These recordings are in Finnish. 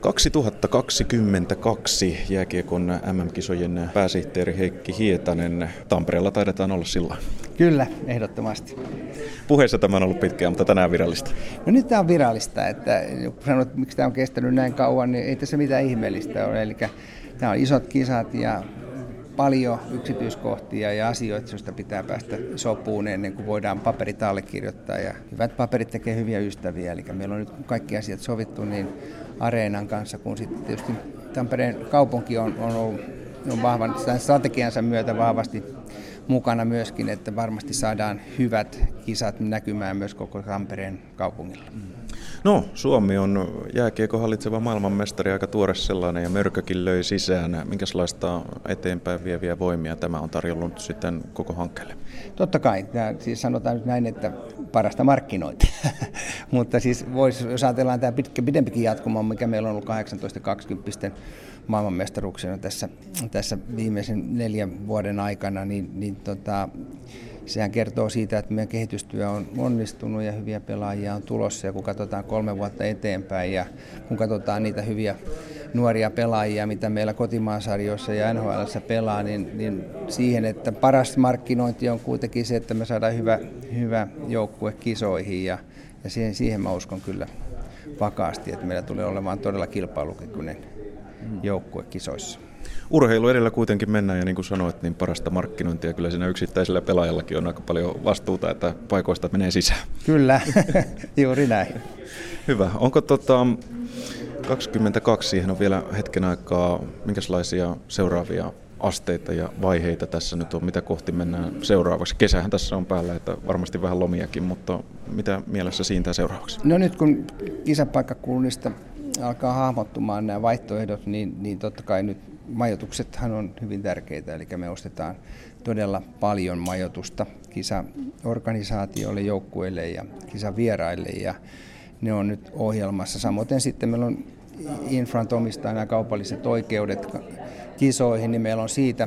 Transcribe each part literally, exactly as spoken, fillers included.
kaksituhattakaksikymmentäkaksi jääkiekon äm äm-kisojen pääsihteeri Heikki Hietanen. Tampereella taidetaan olla silloin. Kyllä, ehdottomasti. Puheessa tämä on ollut pitkään, mutta tänään virallista. No nyt tämä on virallista, että kun sanot, että miksi tämä on kestänyt näin kauan, niin ei tässä mitään ihmeellistä ole. Eli tämä on isot kisat ja paljon yksityiskohtia ja asioita, joista pitää päästä sopuun ennen kuin voidaan paperit allekirjoittaa. Ja hyvät paperit tekee hyviä ystäviä, eli meillä on nyt kaikki asiat sovittu niin Areenan kanssa, kun sitten tietysti Tampereen kaupunki on, on ollut on vahvan strategiansa myötä vahvasti mukana myöskin, että varmasti saadaan hyvät kisat näkymään myös koko Tampereen kaupungilla. No, Suomi on jääkiekon hallitseva maailmanmestari, aika tuore sellainen, ja mörkökin löi sisään. Minkälaista eteenpäin vieviä voimia tämä on tarjollut sitten koko hankkeelle? Totta kai. Tämä, siis sanotaan nyt näin, että parasta markkinoita. Mutta siis vois, jos ajatellaan tämä pitkä, pidempikin jatkuma, mikä meillä on ollut kahdeksantoista kaksikymmentä maailmanmestaruuksena tässä, tässä viimeisen neljän vuoden aikana, niin, niin tota, sehän kertoo siitä, että meidän kehitystyö on onnistunut ja hyviä pelaajia on tulossa. Ja kun katsotaan kolme vuotta eteenpäin ja kun katsotaan niitä hyviä nuoria pelaajia, mitä meillä kotimaan sarjoissa ja N H L:ssä pelaa, niin, niin siihen, että paras markkinointi on kuitenkin se, että me saadaan hyvä, hyvä joukkue kisoihin. Ja, ja siihen, siihen mä uskon kyllä vakaasti, että meillä tulee olemaan todella kilpailukykyinen joukkue kisoissa. Urheilu edellä kuitenkin mennään, ja niin kuin sanoit, niin parasta markkinointia kyllä siinä yksittäisellä pelaajallakin on aika paljon vastuuta, että paikoista menee sisään. Kyllä, juuri näin. Hyvä. Onko tota, kaksikymmentäkaksi, siihen on vielä hetken aikaa, minkälaisia seuraavia asteita ja vaiheita tässä nyt on, mitä kohti mennään seuraavaksi? Kesähän tässä on päällä, että varmasti vähän lomiakin, mutta mitä mielessä siintää seuraavaksi? No nyt kun kisapaikkakunnista alkaa hahmottumaan nämä vaihtoehdot, niin, niin totta kai nyt majoituksethan on hyvin tärkeitä, eli me ostetaan todella paljon majoitusta kisaorganisaatioille, joukkueille ja kisavieraille, ja ne on nyt ohjelmassa. Samoin sitten meillä on Infront omistaa nämä kaupalliset oikeudet kisoihin, niin meillä on siitä,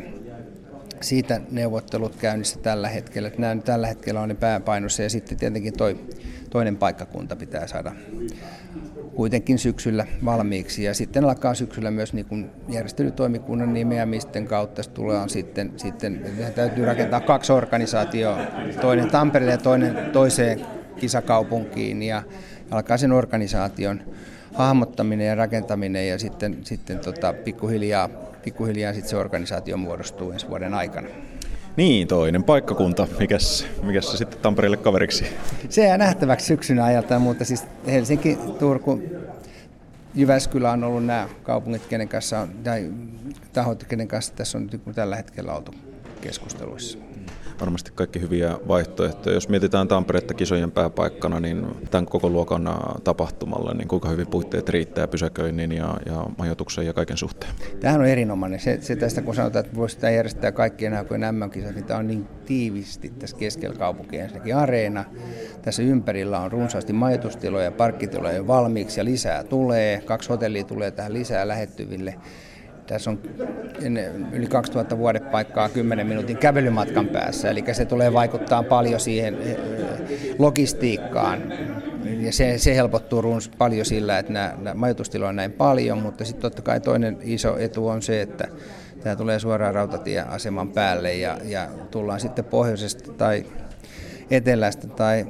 siitä neuvottelut käynnissä tällä hetkellä. Nämä tällä hetkellä on ne pääpainossa, ja sitten tietenkin toi, toinen paikkakunta pitää saada kuitenkin syksyllä valmiiksi, ja sitten alkaa syksyllä myös niin kuin järjestelytoimikunnan nimeämisten kautta tulee sitten, sitten täytyy rakentaa kaksi organisaatioa, toinen Tampereelle ja toinen toiseen kisakaupunkiin, ja alkaa sen organisaation hahmottaminen ja rakentaminen, ja sitten, sitten tota, pikkuhiljaa, pikkuhiljaa sitten se organisaatio muodostuu ensi vuoden aikana. Niin, toinen paikkakunta. Mikäs, mikäs se sitten Tampereelle kaveriksi? Se jää nähtäväksi syksynä ajalta, mutta siis Helsinki, Turku, Jyväskylä on ollut nämä kaupungit, kenen kanssa on, tai tahot, kenen kanssa tässä on tällä hetkellä oltu keskusteluissa. Varmasti kaikki hyviä vaihtoehtoja. Jos mietitään Tamperetta kisojen pääpaikkana, niin tämän koko luokan tapahtumalle, niin kuinka hyvin puitteet riittää pysäköinnin ja, ja majoituksen ja kaiken suhteen? Tämähän on erinomainen. Se, se tästä, kun sanotaan, että voisi järjestää kaikkien aikojen äm äm-kisat, niin tämä on niin tiivisti tässä keskellä kaupunkia. Ensinnäkin areena. Tässä ympärillä on runsaasti majoitustiloja ja parkkitiloja valmiiksi ja lisää tulee. Kaksi hotellia tulee tähän lisää lähettyville. Tässä on yli kaksituhatta vuodepaikkaa kymmenen minuutin kävelymatkan päässä, eli se tulee vaikuttaa paljon siihen logistiikkaan. Ja se, se helpottuu runs paljon sillä, että nämä, nämä majoitustiloja on näin paljon, mutta sitten totta kai toinen iso etu on se, että tämä tulee suoraan rautatieaseman päälle ja, ja tullaan sitten pohjoisesta tai etelästä tai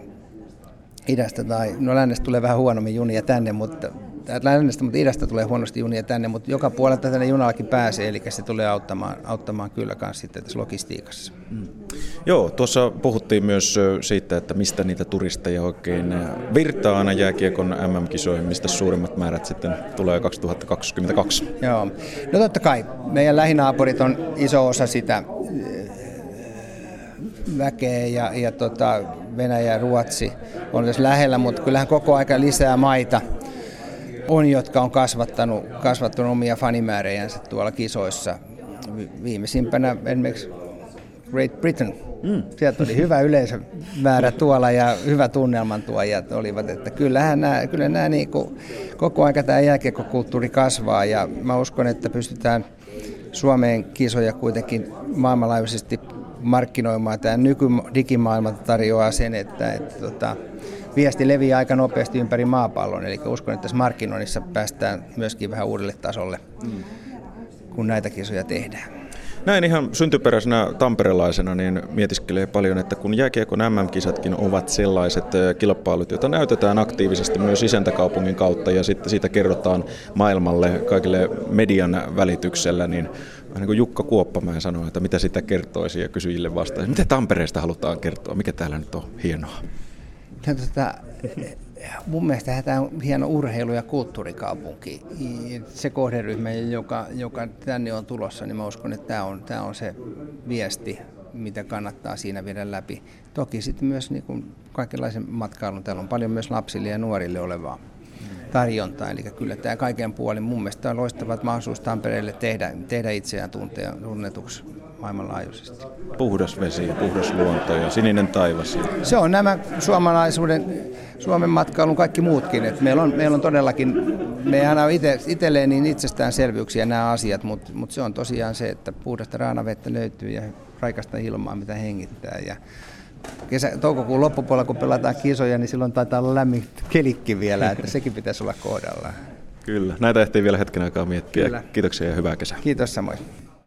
idästä tai, no lännestä tulee vähän huonommin junia tänne, mutta lännestä, mutta idästä tulee huonosti junia tänne, mutta joka puolelta tänne junallakin pääsee, eli se tulee auttamaan, auttamaan kyllä myös sitten tässä logistiikassa. Mm. Joo, tuossa puhuttiin myös siitä, että mistä niitä turisteja oikein virtaa aina jääkiekon äm äm-kisoihin, mistä suurimmat määrät sitten tulee kaksituhattakaksikymmentäkaksi. Joo, no totta kai. Meidän lähinaapurit on iso osa sitä väkeä ja, ja tota, Venäjä ja Ruotsi on tässä lähellä, mutta kyllähän koko aika lisää maita on, jotka on kasvattanut, kasvattanut omia fanimäärejänsä tuolla kisoissa. Viimeisimpänä esimerkiksi Great Britain. Mm. Sieltä oli hyvä yleisömäärä tuolla ja hyvä tunnelmantuojat olivat. Että kyllähän nämä, kyllä nämä niin kuin, koko aika tämä jääkiekkokulttuuri kasvaa ja mä uskon, että pystytään Suomeen kisoja kuitenkin maailmanlaajuisesti markkinoimaan. Tämä nykydigimaailma tarjoaa sen, että, että, että viesti leviää aika nopeasti ympäri maapallon, eli uskon, että tässä markkinoinnissa päästään myöskin vähän uudelle tasolle, kun näitä kisoja tehdään. Näin ihan syntyperäisenä tamperelaisena niin mietiskelee paljon, että kun jääkiekon äm äm-kisatkin ovat sellaiset kilpailut, joita näytetään aktiivisesti myös isäntäkaupungin kautta ja sitten siitä kerrotaan maailmalle kaikille median välityksellä, niin vähän niin kuin Jukka Kuoppamäen sanoi, että mitä sitä kertoisi ja kysyjille vastaan. Mitä Tampereesta halutaan kertoa? Mikä täällä nyt on hienoa? No, tota, mun mielestä tämä on hieno urheilu- ja kulttuurikaupunki. Se kohderyhmä, joka, joka tänne on tulossa, niin mä uskon, että tämä on, tämä on se viesti, mitä kannattaa siinä viedä läpi. Toki sitten myös niin kuin kaikenlaisen matkailun, täällä on paljon myös lapsille ja nuorille olevaa tarjontaa. Eli kyllä tämä kaiken puolin mun mielestä on loistava mahdollisuus Tampereelle tehdä, tehdä itseään tuntea, tunnetuksi maailmanlaajuisesti. Puhdas vesi ja puhdas luonto ja sininen taivas. Se on nämä suomalaisuuden, Suomen matkailun kaikki muutkin. Et meillä, on, meillä on todellakin, me ei aina itse, itselleen niin itsestäänselvyyksiä nämä asiat, mutta mut se on tosiaan se, että puhdasta raanavettä löytyy ja raikasta ilmaa, mitä hengittää. Ja kesä, toukokuun loppupuolella, kun pelataan kisoja, niin silloin taitaa olla lämmin kelikki vielä, että sekin pitäisi olla kohdallaan. Kyllä, näitä ehtii vielä hetken aikaa miettiä. Kyllä. Kiitoksia ja hyvää kesää. Kiitos samoin.